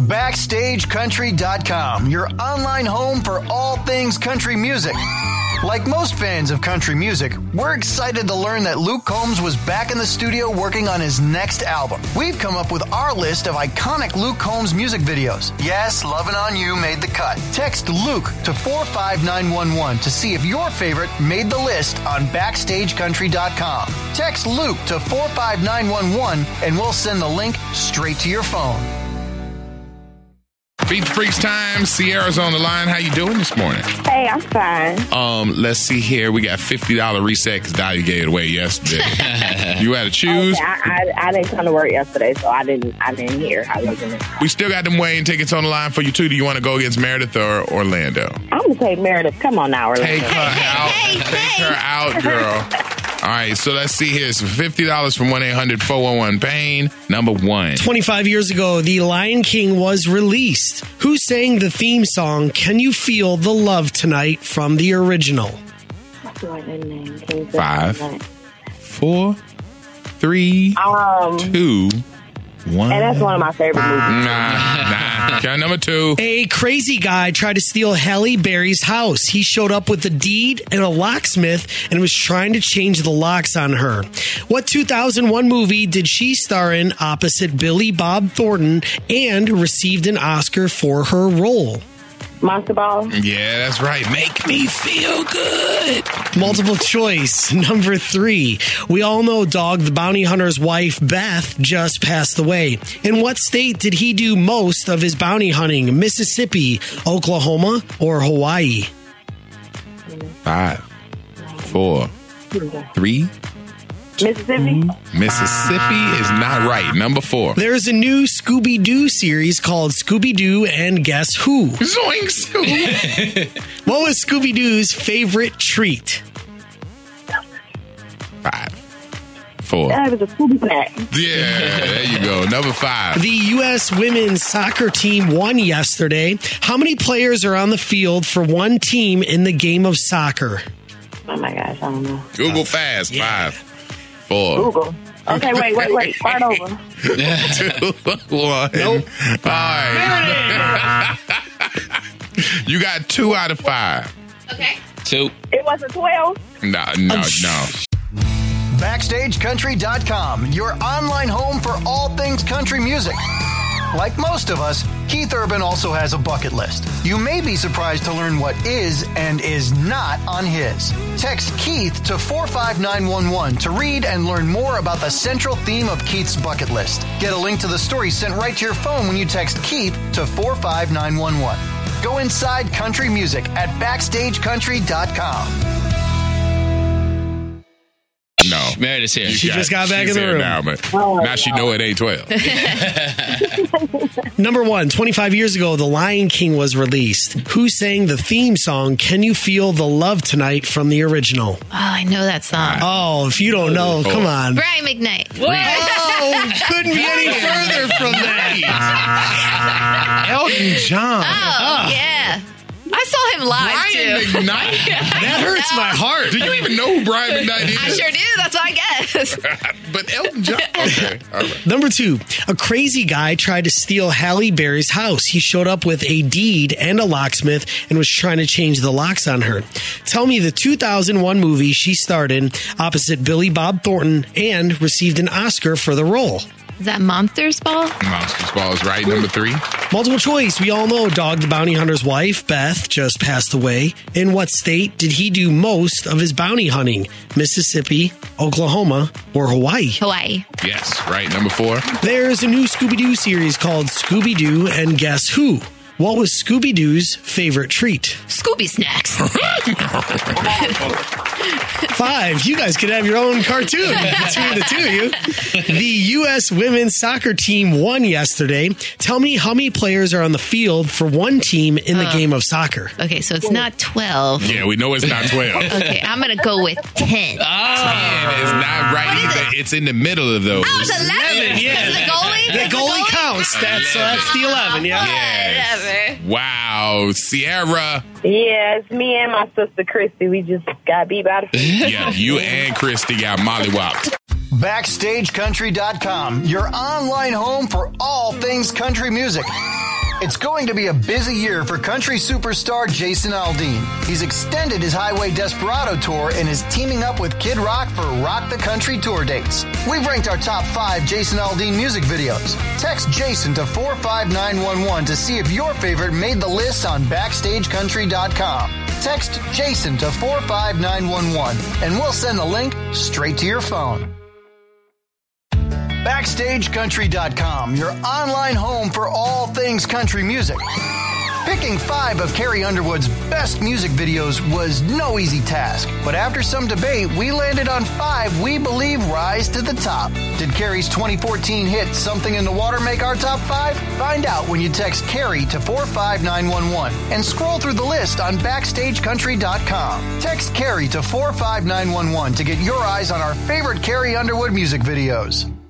BackstageCountry.com, your online home for all things country music. Like most fans of country music, we're excited to learn that Luke Combs was back in the studio working on his next album. We've come up with our list of iconic Luke Combs music videos. Yes, Lovin' On You made the cut. Text Luke to 45911 to see if your favorite made the list on BackstageCountry.com. Text Luke to 45911 and we'll send the link straight to your phone. Beat the Freaks time. Sierra's on the line. How you doing this morning? Hey, I'm fine. Let's see here. We got $50 reset because Dahlia gave it away yesterday. You had to choose. Okay, I didn't come to work yesterday, so I didn't hear. I wasn't. We still got them Wayne tickets on the line for you too. Do you want to go against Meredith or Orlando? I'm gonna take Meredith. Come on now, Orlando. Take her out, girl. All right, so let's see here. So $50 from 1-800-411-PAIN. Number 1. 25 years ago, The Lion King was released. Who sang the theme song, Can You Feel the Love Tonight, from the original? What's the right name? 5, 4, 3, 2, 1. And that's one of my favorite movies. Nah. Count number 2. A crazy guy tried to steal Halle Berry's house. He showed up with a deed and a locksmith and was trying to change the locks on her. What 2001 movie did she star in opposite Billy Bob Thornton and received an Oscar for her role? Monster Ball? Yeah, that's right. Make me feel good. Multiple choice. Number 3. We all know Dog the Bounty Hunter's wife, Beth, just passed away. In what state did he do most of his bounty hunting? Mississippi, Oklahoma, or Hawaii? 5, 4, 3. Mississippi? Mississippi is not right. Number 4. There's a new Scooby-Doo series called Scooby-Doo and Guess Who? Zoinks. What was Scooby-Doo's favorite treat? 5, 4. That was a Scooby snack. Yeah, there you go. Number 5. The U.S. women's soccer team won yesterday. How many players are on the field for one team in the game of soccer? Oh my gosh, I don't know. Google fast. Yeah. 5, 4. Google. Okay, wait. Start over. 2, 1. Nope. All right. You got 2 out of 5. Okay. 2. It wasn't 12? No. BackstageCountry.com, your online home for all things country music. Like most of us, Keith Urban also has a bucket list. You may be surprised to learn what is and is not on his. Text Keith to 45911 to read and learn more about the central theme of Keith's bucket list. Get a link to the story sent right to your phone when you text Keith to 45911. Go inside country music at BackstageCountry.com. No. Meredith's here. She just got back in the room. Now she know it ain't 12. Number 1, 25 years ago, The Lion King was released. Who sang the theme song, Can You Feel the Love Tonight, from the original? Oh, I know that song. Oh, if you don't know, come on. Brian McKnight. Oh, couldn't be any further from that. Elton John. Oh, yeah. I saw him live, Brian too. McKnight? That hurts my heart. Do you even know who Brian McKnight is? I sure do. That's what I guess. But Elton John. Okay. All right. Number 2, a crazy guy tried to steal Halle Berry's house. He showed up with a deed and a locksmith and was trying to change the locks on her. Tell me the 2001 movie she starred in opposite Billy Bob Thornton and received an Oscar for the role. Is that Monsters Ball? Monsters Ball is right. Number 3. Multiple choice. We all know Dog the Bounty Hunter's wife, Beth, just passed away. In what state did he do most of his bounty hunting? Mississippi, Oklahoma, or Hawaii? Hawaii. Yes, right. Number 4. There's a new Scooby-Doo series called Scooby-Doo and Guess Who? What was Scooby-Doo's favorite treat? Scooby snacks. 5. You guys could have your own cartoon between the two of you. The U.S. women's soccer team won yesterday. Tell me how many players are on the field for one team in the game of soccer. Okay, so it's not 12. Yeah, we know it's not 12. Okay, I'm going to go with 10. 10 is not right What is either. it? It's in the middle of those. Oh, it's 11. Yeah. Is the goalie? The goalie counts. That's the 11, yeah. Yes. Whatever. Wow. Sierra. Yeah, it's me and my sister Christy. We just got beat by the feet. Yeah, you and Christy got mollywopped. BackstageCountry.com, your online home for all things country music. It's going to be a busy year for country superstar Jason Aldean. He's extended his Highway Desperado tour and is teaming up with Kid Rock for Rock the Country tour dates. We've ranked our top 5 Jason Aldean music videos. Text Jason to 45911 to see if your favorite made the list on BackstageCountry.com. Text Jason to 45911 and we'll send the link straight to your phone. BackstageCountry.com, your online home for all things country music. Picking 5 of Carrie Underwood's best music videos was no easy task, but after some debate, we landed on 5 we believe rise to the top. Did Carrie's 2014 hit Something in the Water make our top 5? Find out when you text Carrie to 45911 and scroll through the list on BackstageCountry.com. Text Carrie to 45911 to get your eyes on our favorite Carrie Underwood music videos.